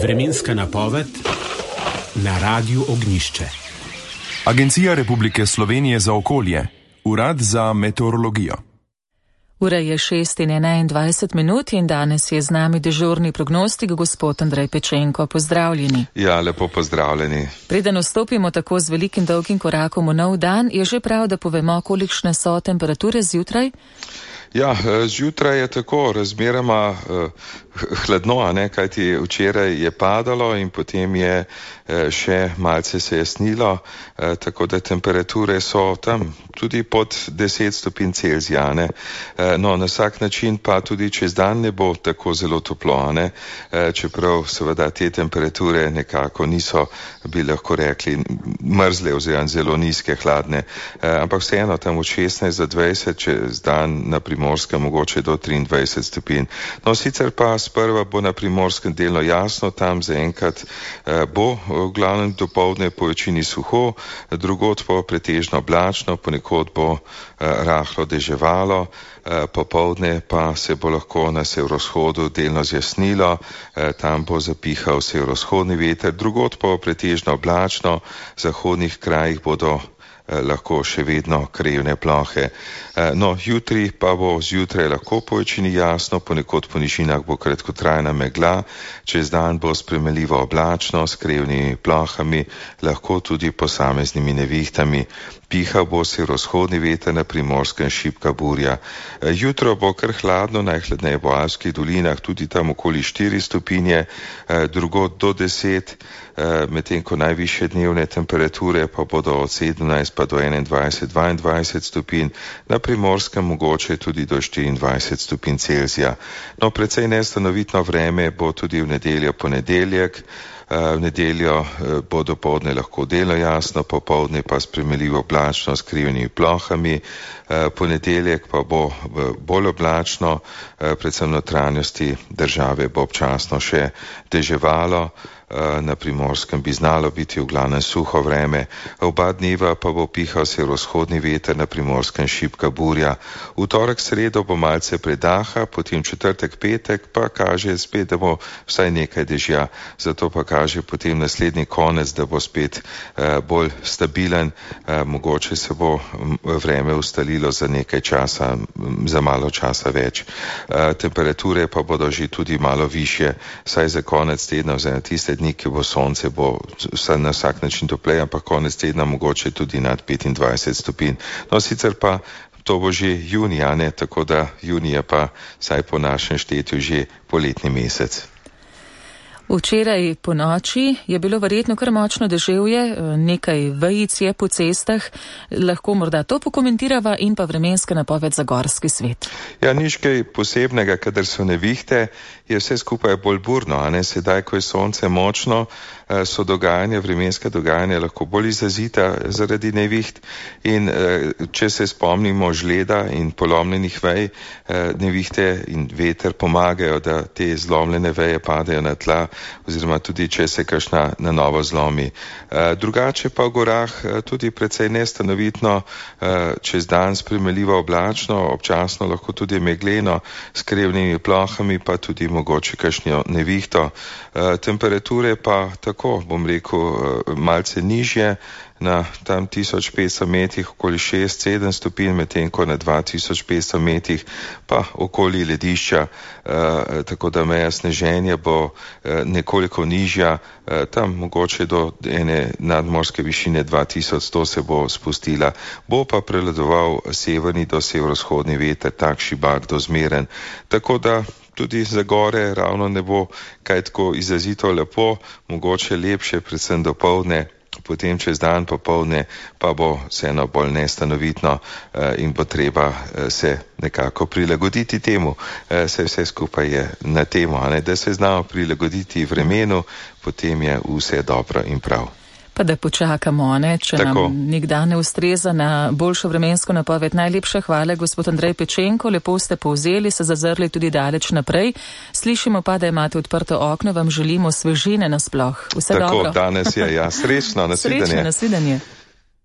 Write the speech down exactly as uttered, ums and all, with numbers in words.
Vremenska napoved na Radiu Ognjišče. Agencija Republike Slovenije za okolje, Urad za meteorologijo. Ura je šest in enaindvajset minut in danes je z nami dežurni prognostik gospod Andrej Pečenko. Pozdravljeni. Ja, lepo pozdravljeni. Preden vstopimo tako z velikim dolgim korakom v nov dan, je že prav, da povemo, kolikšne so temperature zjutraj? Ja, zjutraj je tako razmeroma uh, hladno, a ne, kajti včeraj je padalo in potem je uh, še malce se je snilo, uh, tako da temperature so tam tudi pod deset stopinj Celzija, ne. Uh, no, na vsak način pa tudi čez dan ne bo tako zelo toplo, ne, uh, čeprav seveda te temperature nekako niso, bi lahko rekli, mrzle oziroma zelo nizke, hladne, uh, ampak vseeno tam od šestnajst do dvajset čez dan na Primorskem mogoče do triindvajset stopinj. No, sicer pa sprva bo na Primorskem delno jasno, tam zaenkrat eh, bo v glavnem dopoldne po večini suho, drugod pa pretežno oblačno, ponekod bo eh, rahlo deževalo, eh, popoldne pa se bo lahko na severovzhodu delno zjasnilo, eh, tam bo zapihal severovzhodni veter, drugod pa pretežno oblačno, v zahodnih krajih bodo lahko še vedno krajevne plohe. No, jutri pa bo zjutraj lahko po večini jasno, ponekod po nižinah bo kratkotrajna megla, čez dan bo spremenljivo oblačno s krajevnimi plohami, lahko tudi posameznimi nevihtami. Pihal bo severovzhodni veter, na Primorskem šibka burja. Jutro bo kar hladno, najhladneje bo v Alpskih dolinah, tudi tam okoli štiri stopinje, drugod do deset, medtem ko najvišje dnevne temperature pa bodo od sedemnajst pa do enaindvajset, dvaindvajset stopinj, na Primorskem mogoče tudi do štiriindvajset stopinj Celzija. No, precej nestanovitno vreme bo tudi v nedeljo, ponedeljek. V nedeljo bo dopoldne lahko delno jasno, popoldne pa spremenljivo oblačno s krivnimi plohami, ponedeljek pa bo bolj oblačno, predvsem v notranjosti države bo občasno še deževalo, na Primorskem bi znalo biti v glavnem suho vreme, oba dneva pa bo pihal severovzhodni veter, na Primorskem šibka burja. V torek, sredo bo malce predaha, potem četrtek, petek pa kaže spet, da bo vsaj nekaj dežja, zato pa kaže potem naslednji konec, da bo spet eh, bolj stabilen, eh, mogoče se bo vreme ustalilo za nekaj časa, za malo časa več. Eh, temperature pa bodo že tudi malo višje, saj za konec tedna, za tiste dni, ki bo sonce, bo na vsak način toplej, ampak konec tedna mogoče tudi nad petindvajset stopinj. No, sicer pa to bo že junija, ne, tako da junija pa saj po našem štetju že poletni mesec. Včeraj po noči je bilo verjetno kar močno deževje, nekaj vejic je po cestah, lahko morda to pokomentirava in pa vremenska napoved za gorski svet. Ja, nič kaj posebnega, kadar so nevihte, je vse skupaj bolj burno, a ne, sedaj, ko je sonce močno, so dogajanja, vremenska dogajanja lahko bolj izrazita zaradi neviht in če se spomnimo žleda in polomljenih vej, nevihte in veter pomagajo, da te zlomljene veje padejo na tla, oziroma tudi če se kakšna na novo zlomi. Drugače pa v gorah tudi precej nestanovitno, čez dan spremenljivo oblačno, občasno lahko tudi megleno, s krevnimi plohami, pa tudi mogoče kakšno nevihto. Temperature pa tako, bom rekel, malce nižje, na tam tisoč petsto metrih okoli šest sedem stopinj, medtem ko na dva tisoč petsto metrih pa okoli ledišča, eh, tako da meja sneženja bo eh, nekoliko nižja, eh, tam mogoče do ene nadmorske višine dva tisoč sto se bo spustila. Bo pa prevladoval severni do severovzhodni veter, tak šibak do zmeren, tako da tudi za gore ravno ne bo kaj tako izrazito lepo, mogoče lepše, predvsem dopoldne, potem čez dan popoldne pa bo vseeno bolj nestanovitno eh, in bo treba eh, se nekako prilagoditi temu, eh, se vse skupaj je na temo, a ne, da se znamo prilagoditi vremenu, potem je vse dobro in prav. Pa da počakamo, ne, če Tako. nam nikdar ne ustreza na boljšo vremensko napoved. Najlepša hvala, gospod Andrej Pečenko, lepo ste povzeli, se zazrli tudi daleč naprej. Slišimo pa, da imate odprto okno, vam želimo svežine nasploh. Vse Tako, dobro. Tako, danes je, ja, srečno, nasvidenje. Srečno, nasvidenje.